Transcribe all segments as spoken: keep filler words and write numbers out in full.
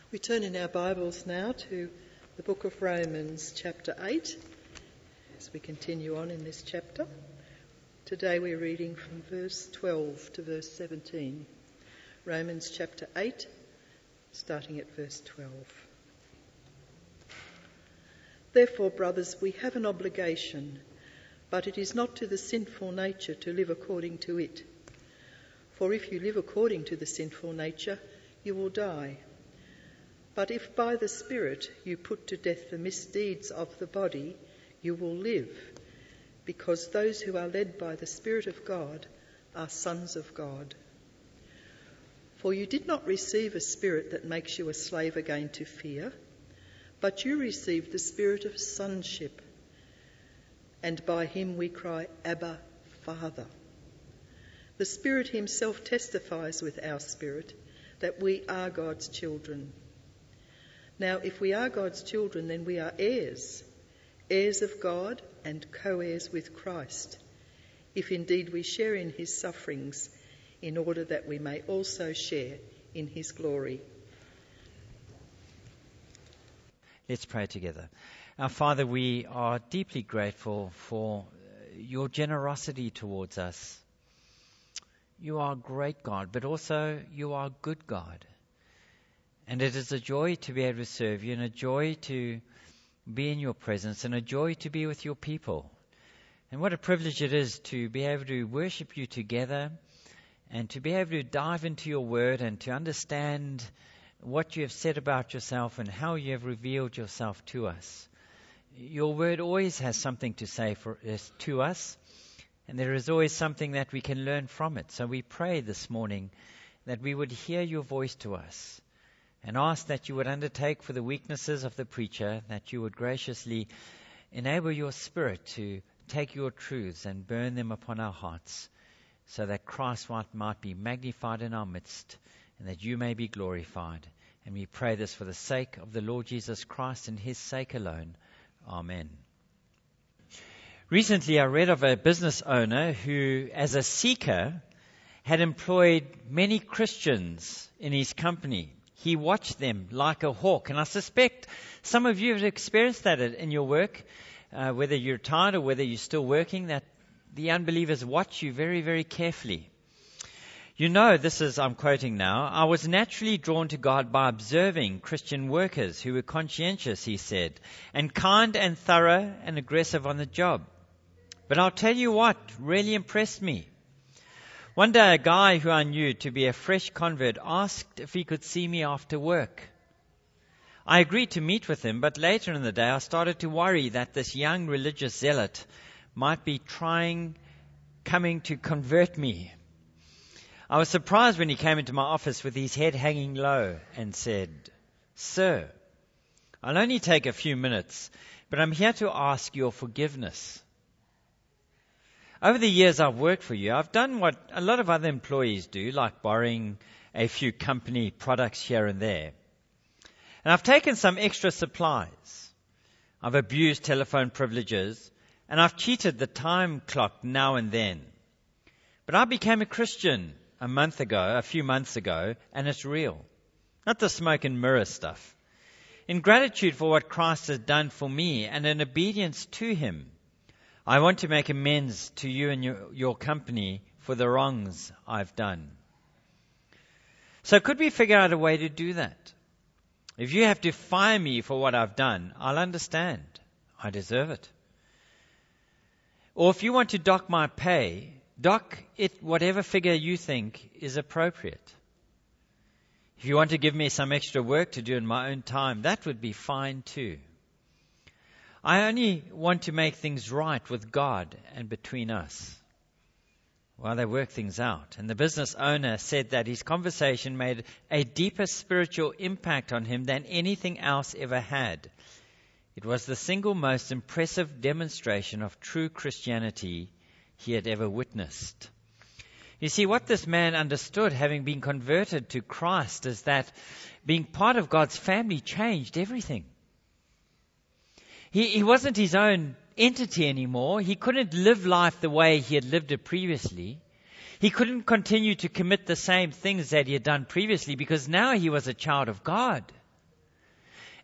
We turn in our Bibles now to the book of Romans, chapter eight, as we continue on in this chapter. Today we're reading from verse twelve to verse seventeen. Romans chapter eight, starting at verse twelve. Therefore, brothers, we have an obligation, but it is not to the sinful nature to live according to it. For if you live according to the sinful nature, you will die. But if by the Spirit you put to death the misdeeds of the body, you will live, because those who are led by the Spirit of God are sons of God. For you did not receive a spirit that makes you a slave again to fear, but you received the spirit of sonship, and by him we cry, Abba, Father. The Spirit himself testifies with our spirit that we are God's children. Now, if we are God's children, then we are heirs, heirs of God and co-heirs with Christ, if indeed we share in his sufferings, in order that we may also share in his glory. Let's pray together. Our Father, we are deeply grateful for your generosity towards us. You are a great God, but also you are a good God. And it is a joy to be able to serve you, and a joy to be in your presence, and a joy to be with your people. And what a privilege it is to be able to worship you together, and to be able to dive into your word and to understand what you have said about yourself and how you have revealed yourself to us. Your word always has something to say for us, to us, and there is always something that we can learn from it. So we pray this morning that we would hear your voice to us, and ask that you would undertake for the weaknesses of the preacher, that you would graciously enable your Spirit to take your truths and burn them upon our hearts, so that Christ might be magnified in our midst, and that you may be glorified. And we pray this for the sake of the Lord Jesus Christ and his sake alone. Amen. Recently I read of a business owner who, as a seeker, had employed many Christians in his company. He watched them like a hawk. And I suspect some of you have experienced that in your work, uh, whether you're retired or whether you're still working, that the unbelievers watch you very, very carefully. You know, this is, I'm quoting now, I was naturally drawn to God by observing Christian workers who were conscientious, he said, and kind and thorough and aggressive on the job. But I'll tell you what really impressed me. One day a guy who I knew to be a fresh convert asked if he could see me after work. I agreed to meet with him, but later in the day I started to worry that this young religious zealot might be trying, coming to convert me. I was surprised when he came into my office with his head hanging low and said, "Sir, I'll only take a few minutes, but I'm here to ask your forgiveness. Over the years I've worked for you, I've done what a lot of other employees do, like borrowing a few company products here and there. And I've taken some extra supplies. I've abused telephone privileges, and I've cheated the time clock now and then. But I became a Christian a month ago, a few months ago, and it's real. Not the smoke and mirror stuff. In gratitude for what Christ has done for me and in obedience to him, I want to make amends to you and your, your company for the wrongs I've done." So could we figure out a way to do that? If you have to fire me for what I've done, I'll understand. I deserve it. Or if you want to dock my pay, dock it whatever figure you think is appropriate. If you want to give me some extra work to do in my own time, that would be fine too. I only want to make things right with God and between us. Well, they work things out. And the business owner said that his conversation made a deeper spiritual impact on him than anything else ever had. It was the single most impressive demonstration of true Christianity he had ever witnessed. You see, what this man understood, having been converted to Christ, is that being part of God's family changed everything. He, he wasn't his own entity anymore. He couldn't live life the way he had lived it previously. He couldn't continue to commit the same things that he had done previously because now he was a child of God.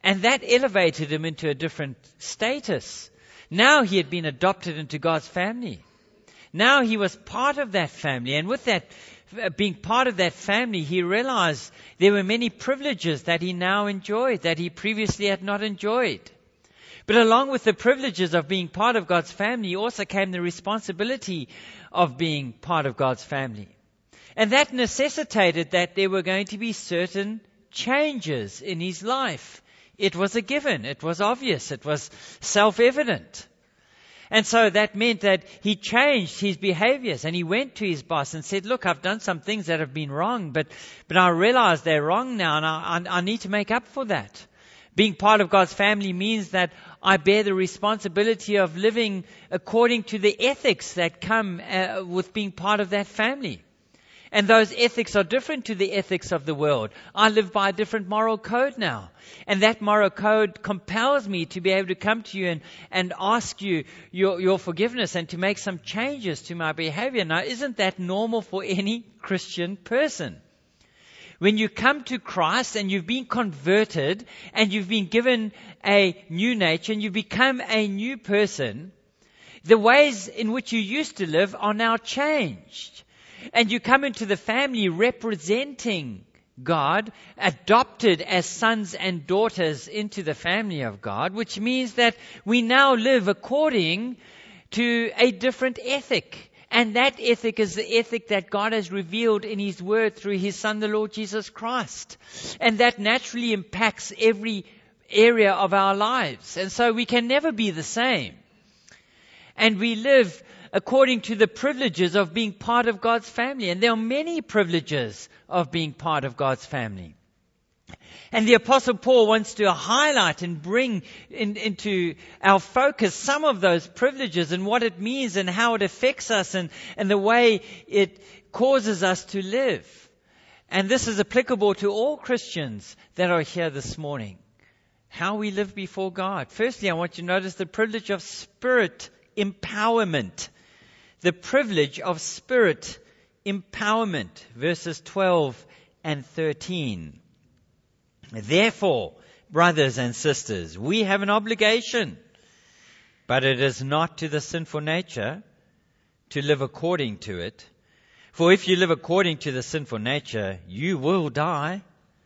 And that elevated him into a different status. Now he had been adopted into God's family. Now he was part of that family. And with that, being part of that family, he realized there were many privileges that he now enjoyed that he previously had not enjoyed. But along with the privileges of being part of God's family also came the responsibility of being part of God's family. And that necessitated that there were going to be certain changes in his life. It was a given. It was obvious. It was self-evident. And so that meant that he changed his behaviors, and he went to his boss and said, look, I've done some things that have been wrong, but, but I realize they're wrong now, and I, I, I need to make up for that. Being part of God's family means that I bear the responsibility of living according to the ethics that come uh, with being part of that family. And those ethics are different to the ethics of the world. I live by a different moral code now. And that moral code compels me to be able to come to you and, and ask you your, your forgiveness and to make some changes to my behavior. Now, isn't that normal for any Christian person? When you come to Christ and you've been converted and you've been given a new nature and you become a new person, the ways in which you used to live are now changed. And you come into the family representing God, adopted as sons and daughters into the family of God, which means that we now live according to a different ethic. And that ethic is the ethic that God has revealed in His Word through His Son, the Lord Jesus Christ. And that naturally impacts every area of our lives. And so we can never be the same. And we live according to the privileges of being part of God's family. And there are many privileges of being part of God's family. And the Apostle Paul wants to highlight and bring in, into our focus some of those privileges and what it means and how it affects us and, and the way it causes us to live. And this is applicable to all Christians that are here this morning. How we live before God. Firstly, I want you to notice the privilege of spirit empowerment. The privilege of spirit empowerment. Verses twelve and thirteen. Therefore, brothers and sisters, we have an obligation, but it is not to the sinful nature to live according to it. For if you live according to the sinful nature, you will die.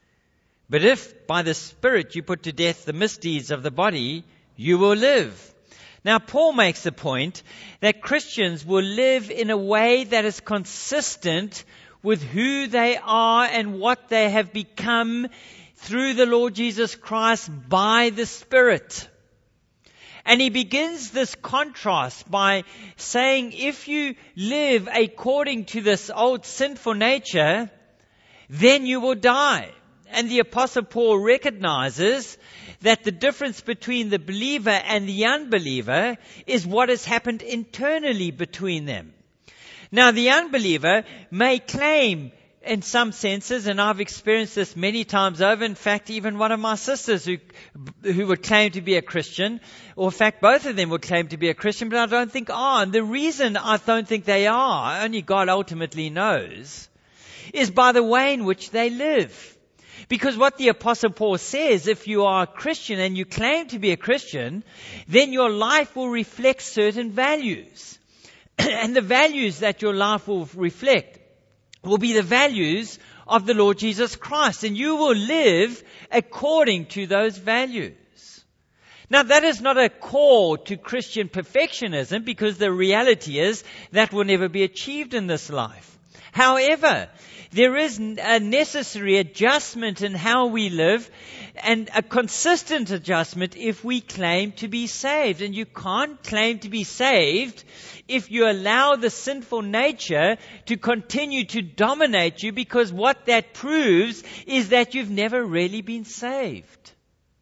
But if by the Spirit you put to death the misdeeds of the body, you will live. Now, Paul makes the point that Christians will live in a way that is consistent with who they are and what they have become through the Lord Jesus Christ by the Spirit. And he begins this contrast by saying, if you live according to this old sinful nature, then you will die. And the Apostle Paul recognizes that the difference between the believer and the unbeliever is what has happened internally between them. Now, the unbeliever may claim in some senses, and I've experienced this many times over. In fact, even one of my sisters who who would claim to be a Christian, or in fact both of them would claim to be a Christian, but I don't think are. And the reason I don't think they are, only God ultimately knows, is by the way in which they live. Because what the Apostle Paul says, if you are a Christian and you claim to be a Christian, then your life will reflect certain values. And the values that your life will reflect will be the values of the Lord Jesus Christ. And you will live according to those values. Now, that is not a call to Christian perfectionism, because the reality is that will never be achieved in this life. However, there is a necessary adjustment in how we live, and a consistent adjustment if we claim to be saved. And you can't claim to be saved if you allow the sinful nature to continue to dominate you, because what that proves is that you've never really been saved.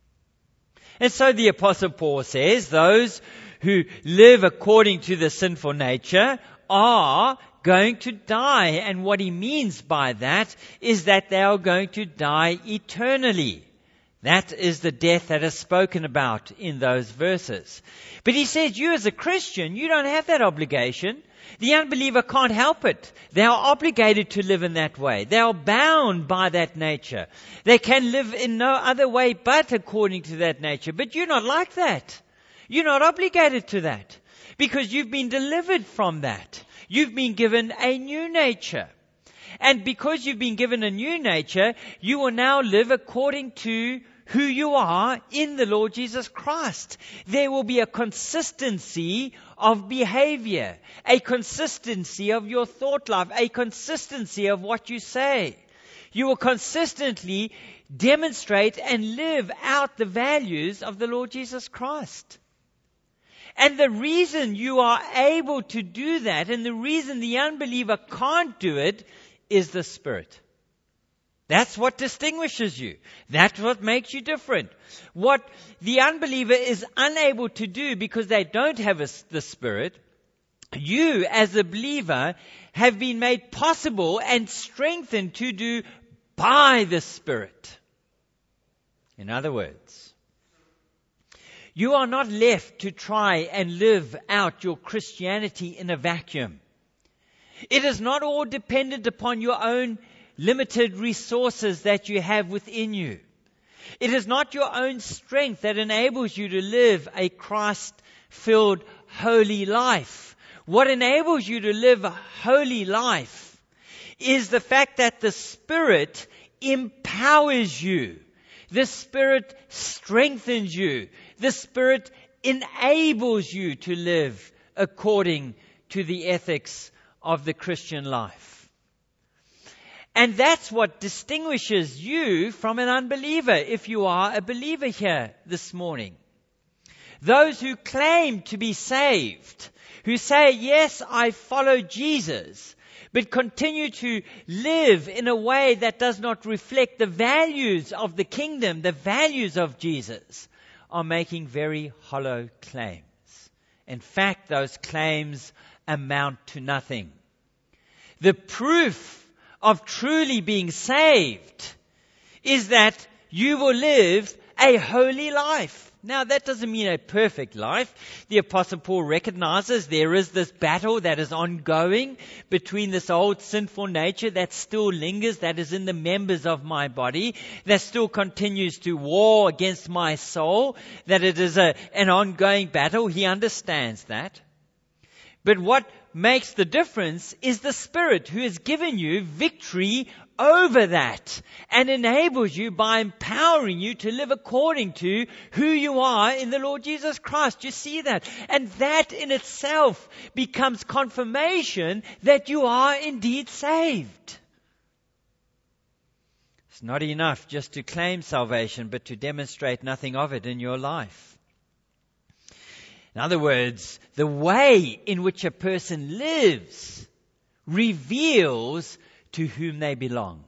And so the Apostle Paul says those who live according to the sinful nature are going to die. And what he means by that is that they are going to die eternally. That is the death that is spoken about in those verses. But he says, you as a Christian, you don't have that obligation. The unbeliever can't help it. They are obligated to live in that way. They are bound by that nature. They can live in no other way but according to that nature. But you're not like that. You're not obligated to that because you've been delivered from that. You've been given a new nature. And because you've been given a new nature, you will now live according to who you are in the Lord Jesus Christ. There will be a consistency of behavior, a consistency of your thought life, a consistency of what you say. You will consistently demonstrate and live out the values of the Lord Jesus Christ. And the reason you are able to do that, and the reason the unbeliever can't do it, is the Spirit. That's what distinguishes you. That's what makes you different. What the unbeliever is unable to do because they don't have a, the Spirit, you as a believer have been made possible and strengthened to do by the Spirit. In other words, you are not left to try and live out your Christianity in a vacuum. It is not all dependent upon your own limited resources that you have within you. It is not your own strength that enables you to live a Christ-filled, holy life. What enables you to live a holy life is the fact that the Spirit empowers you. The Spirit strengthens you. The Spirit enables you to live according to the ethics of the Christian life. And that's what distinguishes you from an unbeliever, if you are a believer here this morning. Those who claim to be saved, who say, yes, I follow Jesus, but continue to live in a way that does not reflect the values of the kingdom, the values of Jesus, are making very hollow claims. In fact, those claims amount to nothing. The proof of truly being saved is that you will live a holy life. Now, that doesn't mean a perfect life. The Apostle Paul recognizes there is this battle that is ongoing between this old sinful nature that still lingers, that is in the members of my body, that still continues to war against my soul, that it is a, an ongoing battle. He understands that. But what makes the difference is the Spirit who has given you victory over that and enables you by empowering you to live according to who you are in the Lord Jesus Christ. You see that? And that in itself becomes confirmation that you are indeed saved. It's not enough just to claim salvation, but to demonstrate nothing of it in your life. In other words, the way in which a person lives reveals to whom they belong.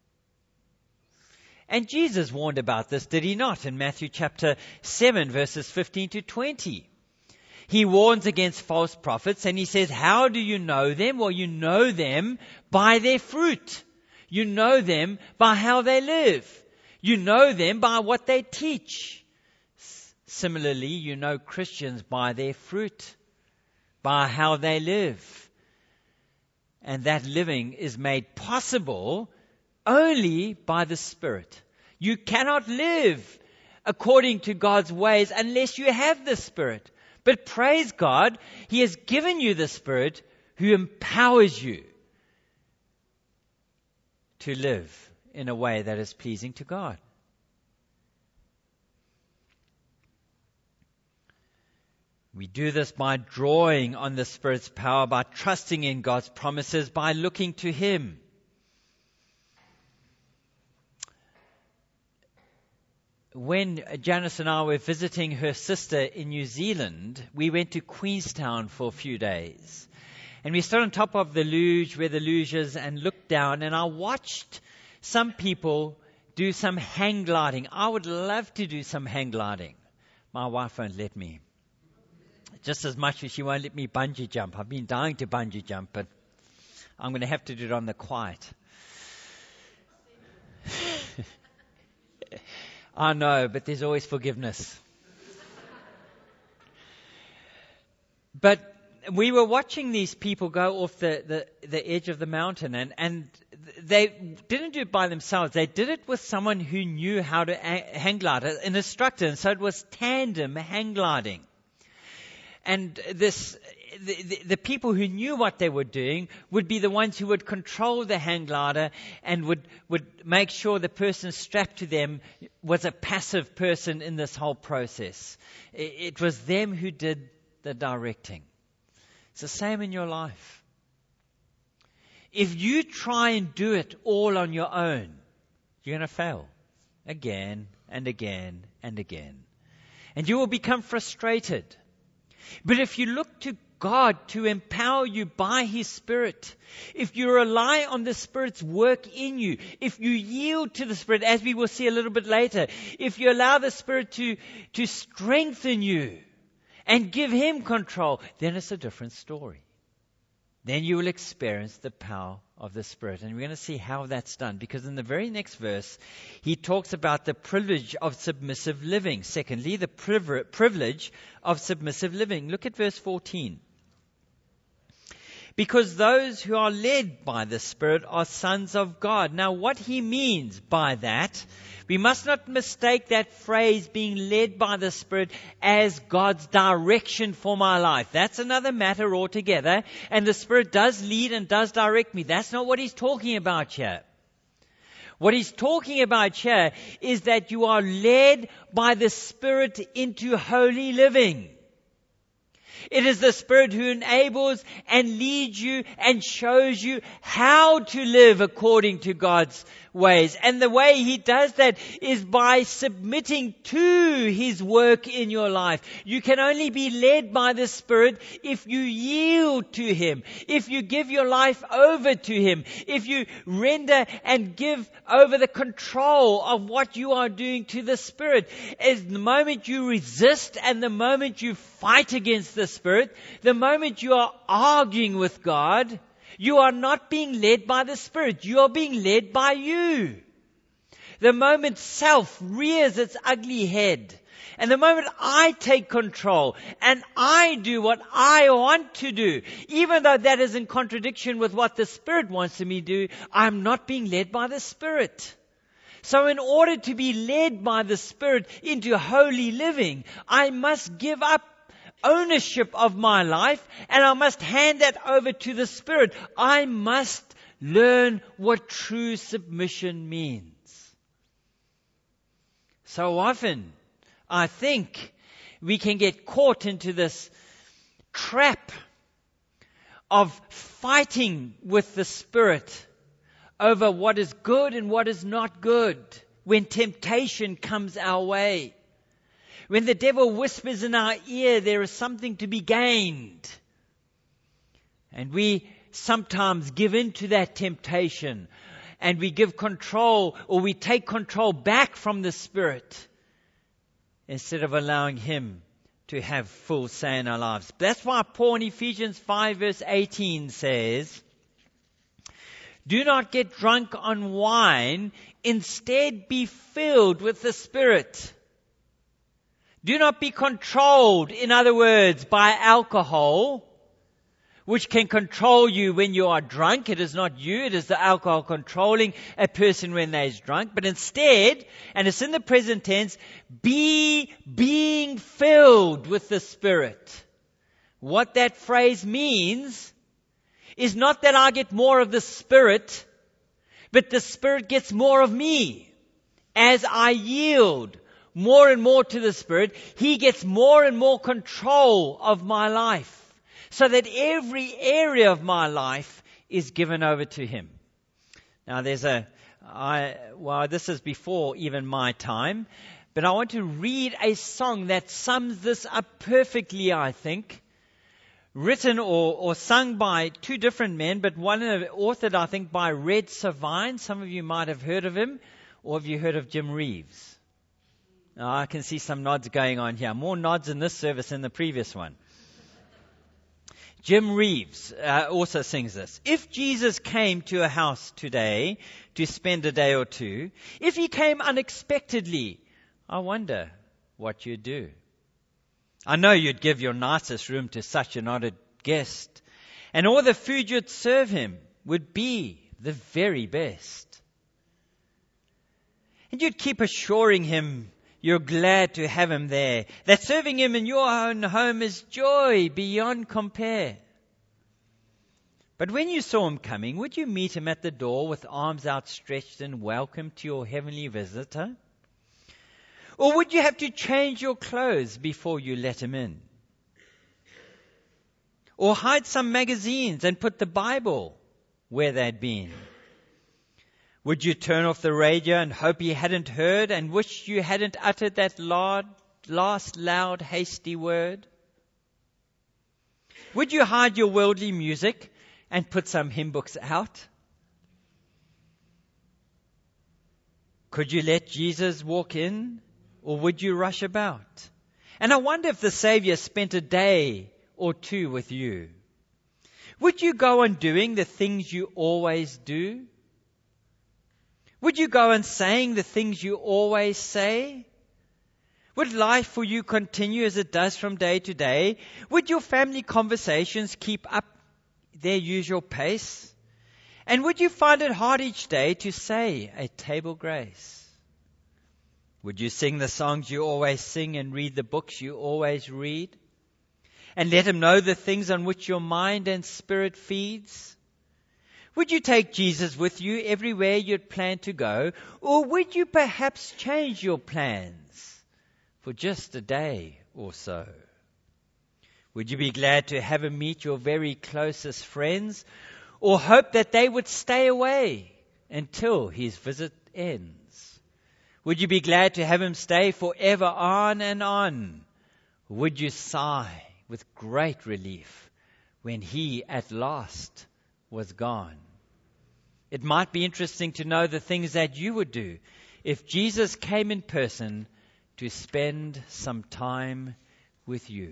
And Jesus warned about this, did he not, in Matthew chapter seven, verses fifteen to twenty. He warns against false prophets and he says, how do you know them? Well, you know them by their fruit. You know them by how they live. You know them by what they teach. Similarly, you know Christians by their fruit, by how they live. And that living is made possible only by the Spirit. You cannot live according to God's ways unless you have the Spirit. But praise God, He has given you the Spirit who empowers you to live in a way that is pleasing to God. We do this by drawing on the Spirit's power, by trusting in God's promises, by looking to Him. When Janice and I were visiting her sister in New Zealand, we went to Queenstown for a few days. And we stood on top of the luge, where the luge is, and looked down, and I watched some people do some hang gliding. I would love to do some hang gliding. My wife won't let me. Just as much as she won't let me bungee jump. I've been dying to bungee jump, but I'm going to have to do it on the quiet. I know, but there's always forgiveness. But we were watching these people go off the, the, the edge of the mountain, and, and they didn't do it by themselves. They did it with someone who knew how to hang glide, an instructor. And so it was tandem hang gliding. And this, the, the, the people who knew what they were doing would be the ones who would control the hang glider and would, would make sure the person strapped to them was a passive person in this whole process. It, it was them who did the directing. It's the same in your life. If you try and do it all on your own, you're going to fail again and again and again. And you will become frustrated. But if you look to God to empower you by His Spirit, if you rely on the Spirit's work in you, if you yield to the Spirit, as we will see a little bit later, if you allow the Spirit to, to strengthen you and give Him control, then it's a different story. Then you will experience the power of the Spirit. And we're going to see how that's done. Because in the very next verse, he talks about the privilege of submissive living. Secondly, the privilege of submissive living. Look at verse fourteen. Because those who are led by the Spirit are sons of God. Now, what he means by that, we must not mistake that phrase, being led by the Spirit, as God's direction for my life. That's another matter altogether. And the Spirit does lead and does direct me. That's not what he's talking about here. What he's talking about here is that you are led by the Spirit into holy living. It is the Spirit who enables and leads you and shows you how to live according to God's ways. And the way He does that is by submitting to His work in your life. You can only be led by the Spirit if you yield to Him, if you give your life over to Him, if you render and give over the control of what you are doing to the Spirit. As the moment you resist and the moment you fight against the Spirit, the moment you are arguing with God, you are not being led by the Spirit. You are being led by you. The moment self rears its ugly head, and the moment I take control and I do what I want to do, even though that is in contradiction with what the Spirit wants me to do, I'm not being led by the Spirit. So in order to be led by the Spirit into holy living, I must give up ownership of my life, and I must hand that over to the Spirit. I must learn what true submission means. So often, I think we can get caught into this trap of fighting with the Spirit over what is good and what is not good when temptation comes our way. When the devil whispers in our ear, there is something to be gained. And we sometimes give in to that temptation. And we give control, or we take control back from the Spirit, instead of allowing Him to have full say in our lives. That's why Paul in Ephesians five verse eighteen says, do not get drunk on wine, instead be filled with the Spirit. Do not be controlled, in other words, by alcohol, which can control you when you are drunk. It is not you, it is the alcohol controlling a person when they is drunk. But instead, and it's in the present tense, be being filled with the Spirit. What that phrase means is not that I get more of the Spirit, but the Spirit gets more of me. As I yield more and more to the Spirit, He gets more and more control of my life, so that every area of my life is given over to Him. Now there's a, I, well, this is before even my time, but I want to read a song that sums this up perfectly, I think. Written or, or sung by two different men, but one authored, I think, by Red Savine. Some of you might have heard of him, or have you heard of Jim Reeves? Now, I can see some nods going on here. More nods in this service than the previous one. Jim Reeves uh, also sings this. If Jesus came to a house today to spend a day or two, if He came unexpectedly, I wonder what you'd do. I know you'd give your nicest room to such an honored guest. And all the food you'd serve him would be the very best. And you'd keep assuring him you're glad to have him there, that serving him in your own home is joy beyond compare. But when you saw him coming, would you meet him at the door with arms outstretched and welcome to your heavenly visitor? Or would you have to change your clothes before you let him in? Or hide some magazines and put the Bible where they'd been? Would you turn off the radio and hope he hadn't heard and wish you hadn't uttered that loud, last loud, hasty word? Would you hide your worldly music and put some hymn books out? Could you let Jesus walk in, or would you rush about? And I wonder if the Savior spent a day or two with you. Would you go on doing the things you always do? Would you go on saying the things you always say? Would life for you continue as it does from day to day? Would your family conversations keep up their usual pace? And would you find it hard each day to say a table grace? Would you sing the songs you always sing and read the books you always read? And let him know the things on which your mind and spirit feeds? Would you take Jesus with you everywhere you'd plan to go? Or would you perhaps change your plans for just a day or so? Would you be glad to have him meet your very closest friends, or hope that they would stay away until his visit ends? Would you be glad to have him stay forever on and on? Or would you sigh with great relief when he at last was gone? It might be interesting to know the things that you would do if Jesus came in person to spend some time with you.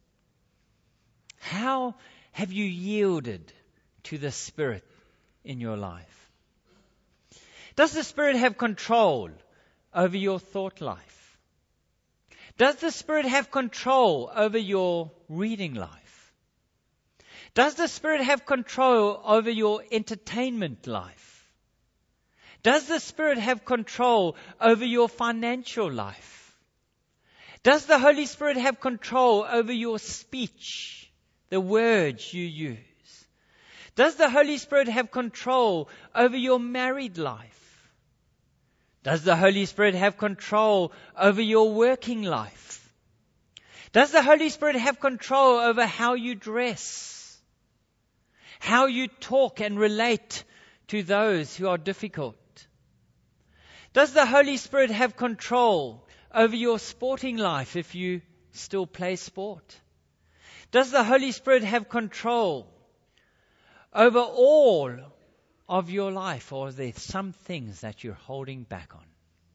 How have you yielded to the Spirit in your life? Does the Spirit have control over your thought life? Does the Spirit have control over your reading life? Does the Spirit have control over your entertainment life? Does the Spirit have control over your financial life? Does the Holy Spirit have control over your speech? The words you use? Does the Holy Spirit have control over your married life? Does the Holy Spirit have control over your working life? Does the Holy Spirit have control over how you dress? How you talk and relate to those who are difficult? Does the Holy Spirit have control over your sporting life if you still play sport? Does the Holy Spirit have control over all of your life, or are there some things that you're holding back on?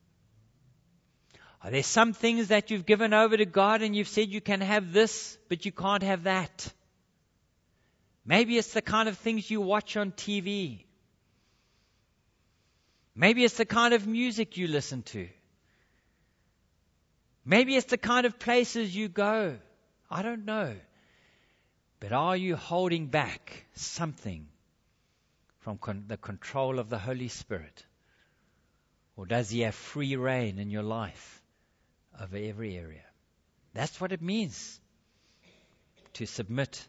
Are there some things that you've given over to God and you've said you can have this, but you can't have that? Maybe it's the kind of things you watch on T V. Maybe it's the kind of music you listen to. Maybe it's the kind of places you go. I don't know. But are you holding back something from con- the control of the Holy Spirit? Or does he have free reign in your life over every area? That's what it means to submit.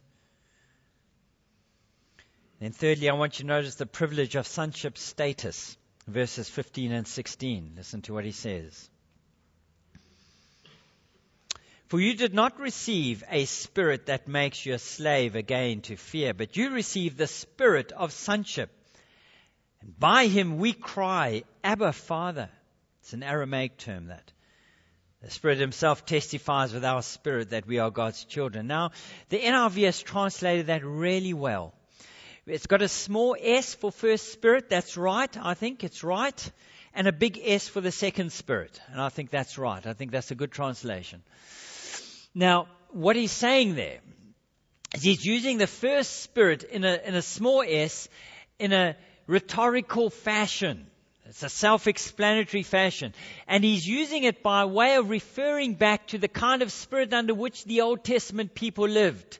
Then thirdly, I want you to notice the privilege of sonship status. Verses fifteen and sixteen. Listen to what he says. For you did not receive a spirit that makes you a slave again to fear, but you received the spirit of sonship. And by him we cry, Abba, Father. It's an Aramaic term that. The Spirit himself testifies with our spirit that we are God's children. Now, the N I V has translated that really well. It's got a small S for first spirit. That's right. I think it's right. And a big S for the second spirit. And I think that's right. I think that's a good translation. Now, what he's saying there is he's using the first spirit in a, in a small s in a rhetorical fashion. It's a self-explanatory fashion. And he's using it by way of referring back to the kind of spirit under which the Old Testament people lived.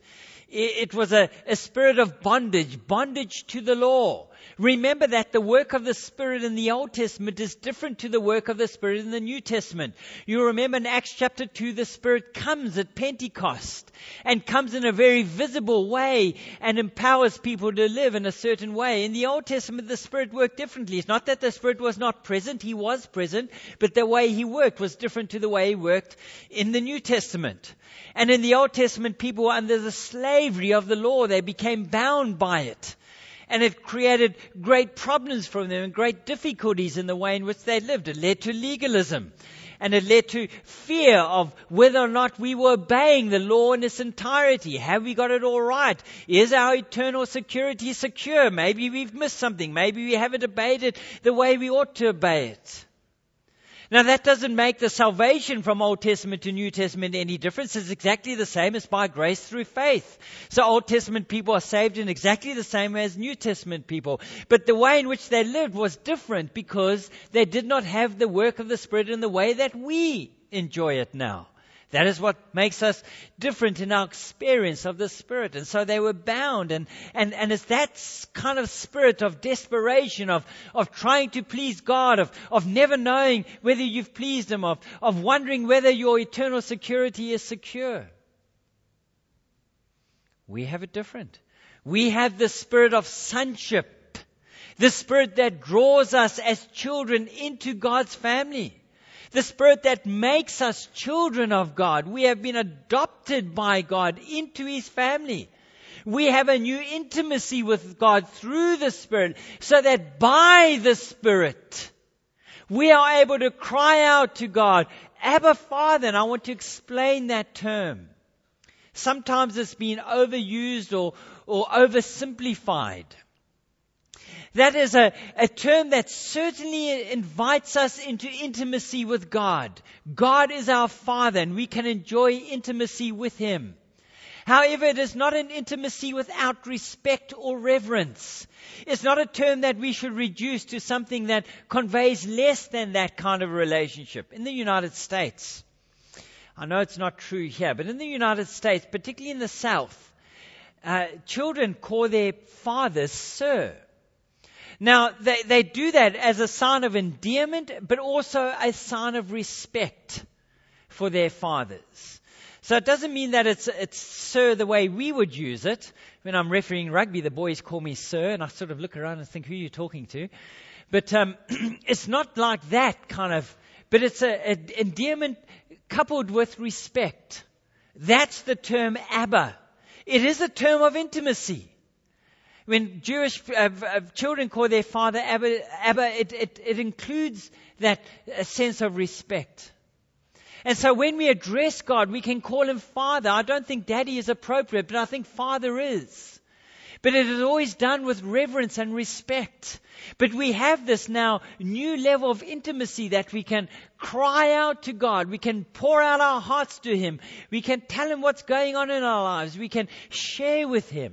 It was a, a spirit of bondage, bondage to the law. Remember that the work of the Spirit in the Old Testament is different to the work of the Spirit in the New Testament. You remember in Acts chapter two, the Spirit comes at Pentecost and comes in a very visible way and empowers people to live in a certain way. In the Old Testament, the Spirit worked differently. It's not that the Spirit was not present. He was present, but the way He worked was different to the way He worked in the New Testament. And in the Old Testament, people were under the slavery of the law. They became bound by it. And it created great problems for them and great difficulties in the way in which they lived. It led to legalism. And it led to fear of whether or not we were obeying the law in its entirety. Have we got it all right? Is our eternal security secure? Maybe we've missed something. Maybe we haven't obeyed it the way we ought to obey it. Now that doesn't make the salvation from Old Testament to New Testament any difference. It's exactly the same as by grace through faith. So Old Testament people are saved in exactly the same way as New Testament people. But the way in which they lived was different because they did not have the work of the Spirit in the way that we enjoy it now. That is what makes us different in our experience of the Spirit. And so they were bound. And, and, and it's that kind of spirit of desperation, of, of trying to please God, of, of never knowing whether you've pleased Him, of, of wondering whether your eternal security is secure. We have it different. We have the spirit of sonship, the spirit that draws us as children into God's family. The Spirit that makes us children of God. We have been adopted by God into His family. We have a new intimacy with God through the Spirit, so that by the Spirit we are able to cry out to God, Abba Father. And I want to explain that term. Sometimes it's been overused or, or oversimplified. That is a, a term that certainly invites us into intimacy with God. God is our Father and we can enjoy intimacy with Him. However, it is not an intimacy without respect or reverence. It's not a term that we should reduce to something that conveys less than that kind of relationship. In the United States, I know it's not true here, but in the United States, particularly in the South, uh, children call their fathers sir. Now, they, they do that as a sign of endearment, but also a sign of respect for their fathers. So it doesn't mean that it's, it's sir the way we would use it. When I'm refereeing rugby, the boys call me sir, and I sort of look around and think, who are you talking to? But um, it's not like that kind of, but it's an endearment coupled with respect. That's the term Abba. It is a term of intimacy. When Jewish uh, uh, children call their father Abba, Abba it, it, it includes that uh, sense of respect. And so when we address God, we can call Him Father. I don't think Daddy is appropriate, but I think Father is. But it is always done with reverence and respect. But we have this now new level of intimacy that we can cry out to God. We can pour out our hearts to Him. We can tell Him what's going on in our lives. We can share with Him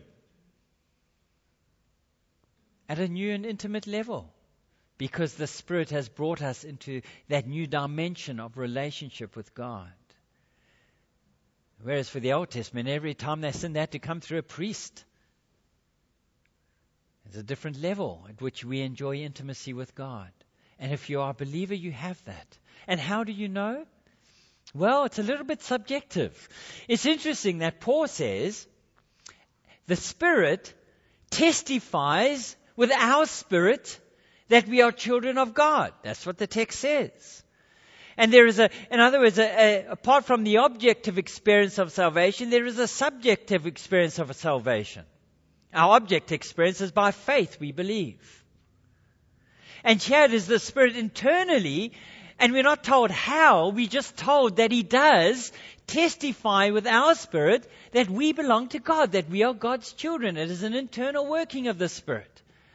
at a new and intimate level, because the Spirit has brought us into that new dimension of relationship with God. Whereas for the Old Testament, every time they sinned, they had to come through a priest. There's a different level at which we enjoy intimacy with God. And if you are a believer, you have that. And how do you know? Well, it's a little bit subjective. It's interesting that Paul says the Spirit testifies with our spirit that we are children of God. That's what the text says. And there is a, in other words, a, a, apart from the objective experience of salvation, there is a subjective experience of salvation. Our objective experience is by faith, we believe. And here it is the Spirit internally, and we're not told how, we're just told that He does testify with our spirit that we belong to God, that we are God's children. It is an internal working of the Spirit.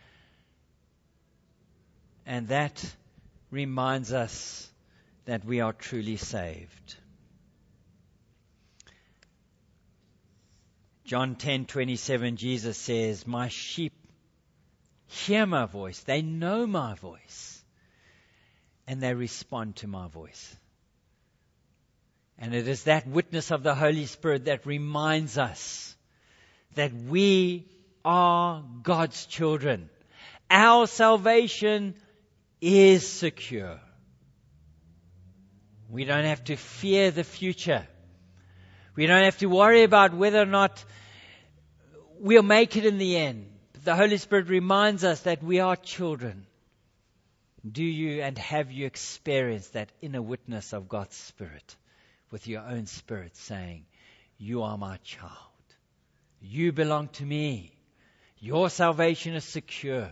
And that reminds us that we are truly saved. John ten twenty-seven, Jesus says, my sheep hear my voice. They know my voice. And they respond to my voice. And it is that witness of the Holy Spirit that reminds us that we are God's children. Our salvation is secure. We don't have to fear the future. We don't have to worry about whether or not we'll make it in the end. The Holy Spirit reminds us that we are children. Do you and have you experienced that inner witness of God's Spirit with your own spirit saying, you are my child. You belong to me. Your salvation is secure.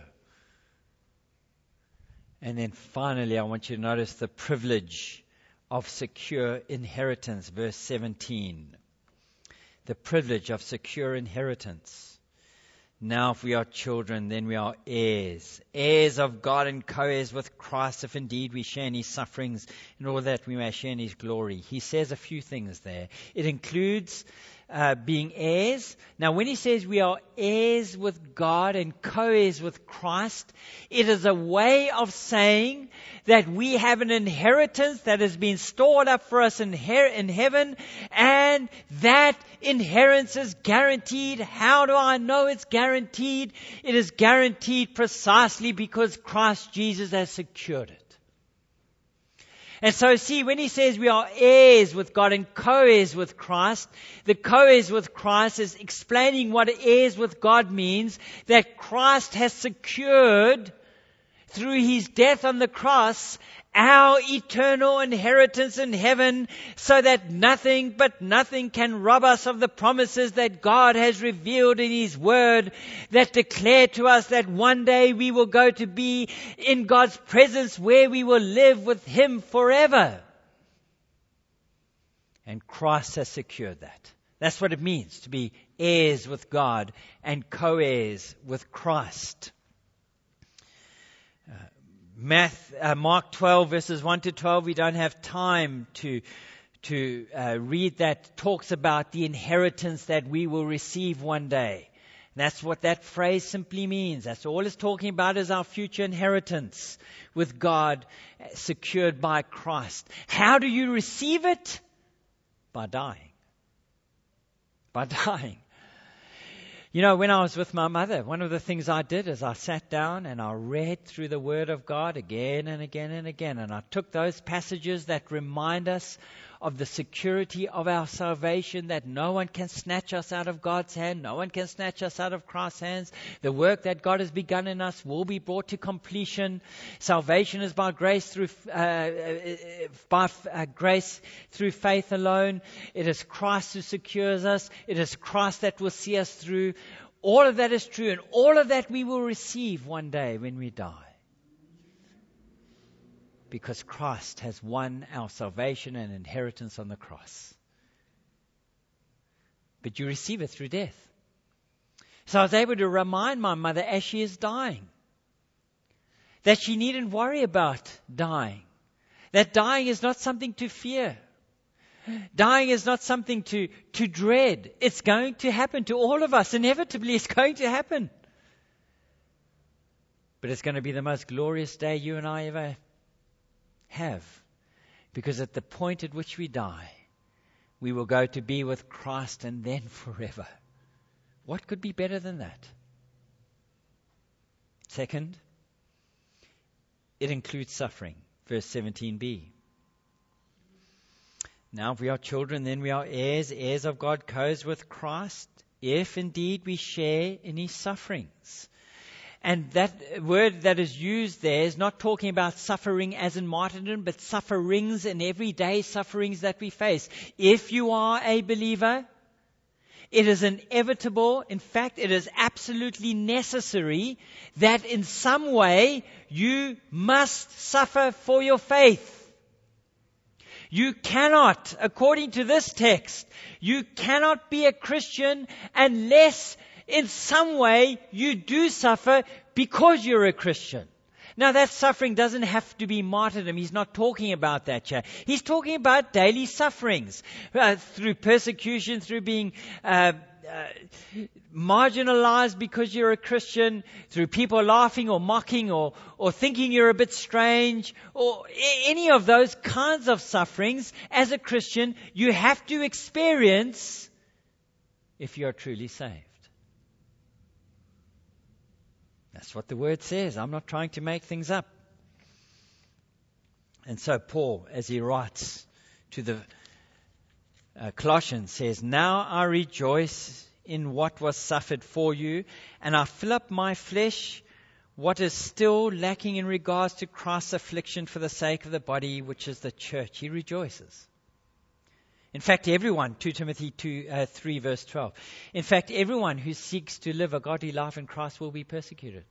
And then finally, I want you to notice the privilege of secure inheritance, verse seventeen. The privilege of secure inheritance. Now if we are children, then we are heirs, heirs of God and co-heirs with Christ, if indeed we share in his sufferings, in order that we may share in his glory. He says a few things there. It includes uh, being heirs. Now when he says we are heirs with God and co-heirs with Christ, it is a way of saying that we have an inheritance that has been stored up for us in, he- in heaven, and that inheritance is guaranteed. How do I know it's guaranteed? It is guaranteed precisely because Christ Jesus has secured it. And so see, when he says we are heirs with God and co-heirs with Christ, the co-heirs with Christ is explaining what heirs with God means, that Christ has secured through his death on the cross our eternal inheritance in heaven, so that nothing but nothing can rob us of the promises that God has revealed in his word, that declare to us that one day we will go to be in God's presence, where we will live with him forever. And Christ has secured that. That's what it means to be heirs with God and co-heirs with Christ. Math, uh, Mark twelve verses one to twelve, we don't have time to to uh, read that, talks about the inheritance that we will receive one day. And that's what that phrase simply means. That's all it's talking about, is our future inheritance with God, uh, secured by Christ. How do you receive it? By dying. By dying. You know, when I was with my mother, one of the things I did is I sat down and I read through the Word of God again and again and again. And I took those passages that remind us of the security of our salvation, that no one can snatch us out of God's hand, no one can snatch us out of Christ's hands. The work that God has begun in us will be brought to completion. Salvation is by grace through uh, by uh, grace through faith alone. It is Christ who secures us. It is Christ that will see us through. All of that is true, and all of that we will receive one day when we die. Because Christ has won our salvation and inheritance on the cross. But you receive it through death. So I was able to remind my mother as she is dying that she needn't worry about dying. That dying is not something to fear. Dying is not something to, to dread. It's going to happen to all of us. Inevitably, it's going to happen. But it's going to be the most glorious day you and I ever have, because at the point at which we die, we will go to be with Christ and then forever. What could be better than that? Second, it includes suffering. Verse seventeen b. Now if we are children, then we are heirs, heirs of God, co-heirs with Christ, if indeed we share in his sufferings. And that word that is used there is not talking about suffering as in martyrdom, but sufferings and everyday sufferings that we face. If you are a believer, it is inevitable, in fact, it is absolutely necessary that in some way you must suffer for your faith. You cannot, according to this text, you cannot be a Christian unless in some way you do suffer because you're a Christian. Now that suffering doesn't have to be martyrdom. He's not talking about that here. He's talking about daily sufferings uh, through persecution, through being uh, uh, marginalized because you're a Christian, through people laughing or mocking or, or thinking you're a bit strange, or any of those kinds of sufferings. As a Christian, you have to experience if you're truly saved. That's what the word says. I'm not trying to make things up. And so Paul, as he writes to the uh, Colossians, says, "Now I rejoice in what was suffered for you, and I fill up my flesh what is still lacking in regards to Christ's affliction for the sake of the body, which is the church." He rejoices. In fact, everyone, Second Timothy two, uh, three, verse twelve, in fact, everyone who seeks to live a godly life in Christ will be persecuted.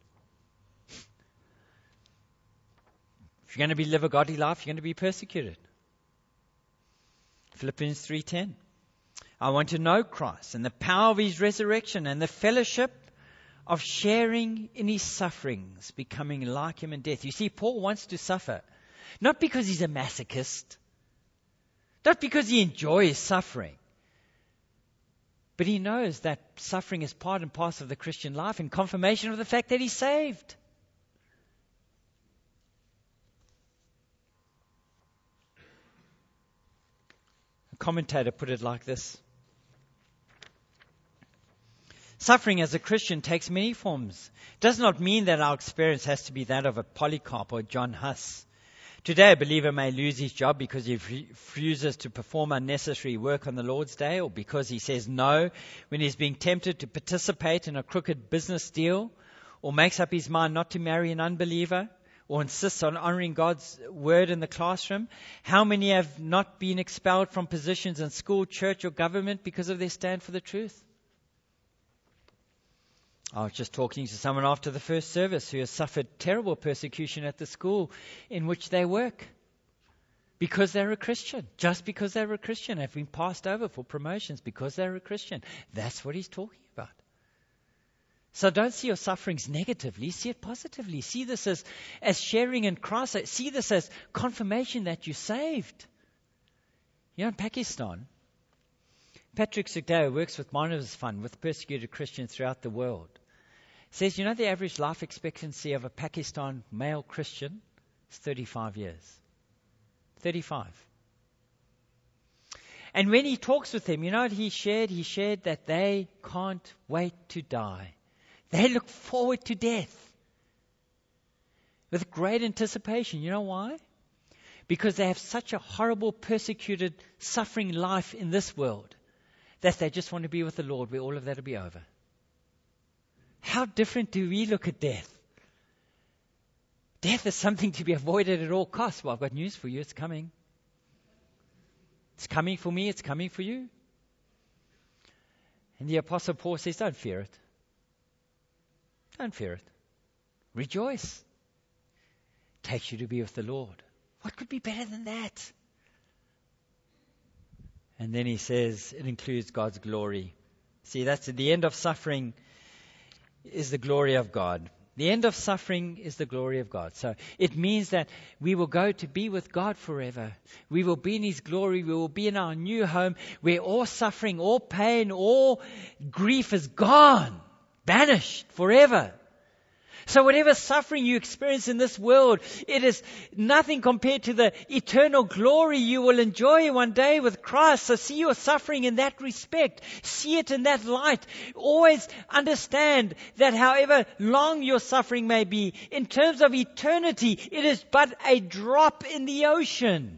If you're going to be live a godly life, you're going to be persecuted. Philippians three ten. "I want to know Christ and the power of his resurrection and the fellowship of sharing in his sufferings, becoming like him in death." You see, Paul wants to suffer, not because he's a masochist, not because he enjoys suffering, but he knows that suffering is part and parcel of the Christian life in confirmation of the fact that he's saved. A commentator put it like this: suffering as a Christian takes many forms. It does not mean that our experience has to be that of a Polycarp or John Huss. Today, a believer may lose his job because he refuses to perform unnecessary work on the Lord's Day, or because he says no when he's being tempted to participate in a crooked business deal, or makes up his mind not to marry an unbeliever, or insists on honoring God's word in the classroom. How many have not been expelled from positions in school, church, or government because of their stand for the truth? I was just talking to someone after the first service who has suffered terrible persecution at the school in which they work because they're a Christian. Just because they're a Christian, have been passed over for promotions because they're a Christian. That's what he's talking about. So don't see your sufferings negatively. See it positively. See this as, as sharing in Christ. See this as confirmation that you're saved. You know, in Pakistan, Patrick Sugdeo works with Miners Fund with persecuted Christians throughout the world. Says, you know, the average life expectancy of a Pakistan male Christian is thirty-five years. thirty-five. And when he talks with them, you know what he shared? He shared that they can't wait to die. They look forward to death with great anticipation. You know why? Because they have such a horrible, persecuted, suffering life in this world that they just want to be with the Lord where all of that will be over. How different do we look at death? Death is something to be avoided at all costs. Well, I've got news for you. It's coming. It's coming for me. It's coming for you. And the Apostle Paul says, don't fear it. Don't fear it. Rejoice. It takes you to be with the Lord. What could be better than that? And then he says it includes God's glory. See, that's at the end of suffering is the glory of God. The end of suffering is the glory of God. So it means that we will go to be with God forever. We will be in his glory. We will be in our new home where all suffering, all pain, all grief is gone, banished forever. So whatever suffering you experience in this world, it is nothing compared to the eternal glory you will enjoy one day with Christ. So see your suffering in that respect. See it in that light. Always understand that however long your suffering may be, in terms of eternity, it is but a drop in the ocean.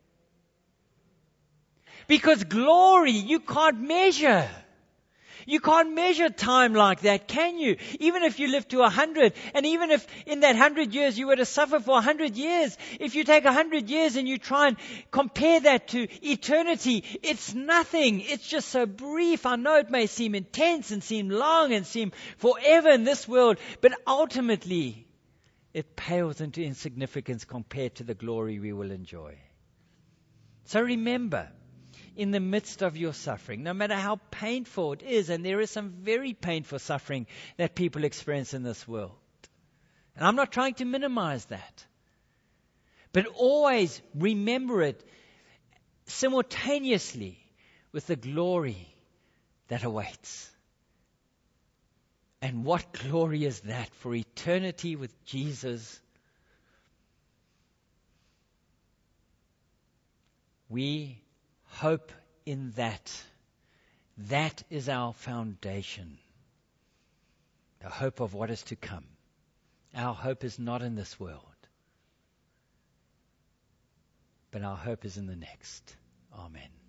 Because glory you can't measure. You can't measure time like that, can you? Even if you live to a hundred, and even if in that hundred years you were to suffer for a hundred years, if you take a hundred years and you try and compare that to eternity, it's nothing. It's just so brief. I know it may seem intense and seem long and seem forever in this world, but ultimately it pales into insignificance compared to the glory we will enjoy. So remember, in the midst of your suffering, no matter how painful it is, and there is some very painful suffering that people experience in this world. And I'm not trying to minimize that. But always remember it simultaneously with the glory that awaits. And what glory is that for eternity with Jesus? We hope in that. That is our foundation. The hope of what is to come. Our hope is not in this world, but our hope is in the next. Amen.